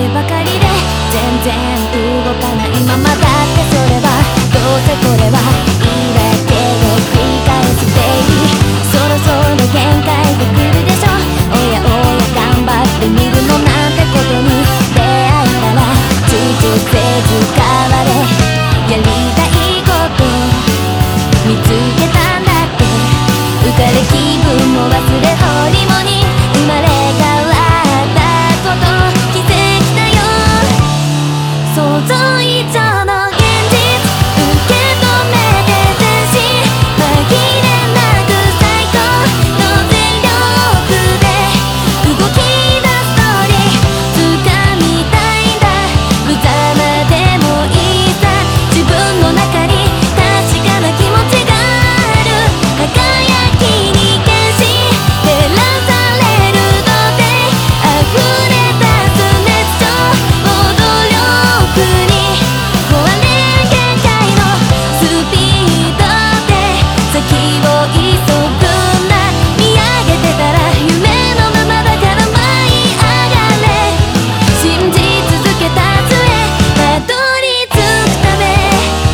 てばかりで全然動かないままだってそれはどうせこれは言い訳を繰り返す定理そろそろ限界が来るでしょおやおや頑張ってみるのなんてことに出会えたら躊躇せず変われやりたいこと見つけたんだって浮かれ気分も忘れどりもに生まれ変わったこと奇跡だよ想像以上の現実受け止めて全身紛れなく最高の全力で動き出す通り掴みたいんだ無様でもいいさ自分の中に確かな気持ちがある輝きに決心照らされる土手溢れ出す熱情も努力に壊れる限界のスピードで先を急ぐんだ見上げてたら夢のままだから舞い上がれ信じ続けた末たどり着くため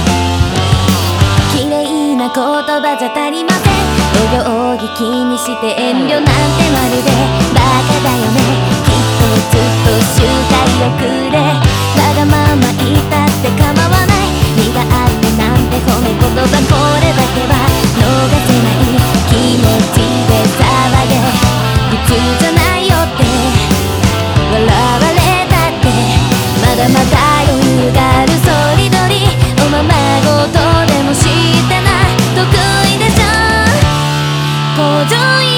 綺麗な言葉じゃ足りませんお行儀気にして遠慮なんてまるでバカだよねきっとずっと周回遅れわがまま言ったって構わない身があってなんて褒め言葉これだけは逃せない気持ちで騒げ普通じゃないよって笑われたってまだまだ余裕があるそりどりおままごとでもしてない得意でしょ工場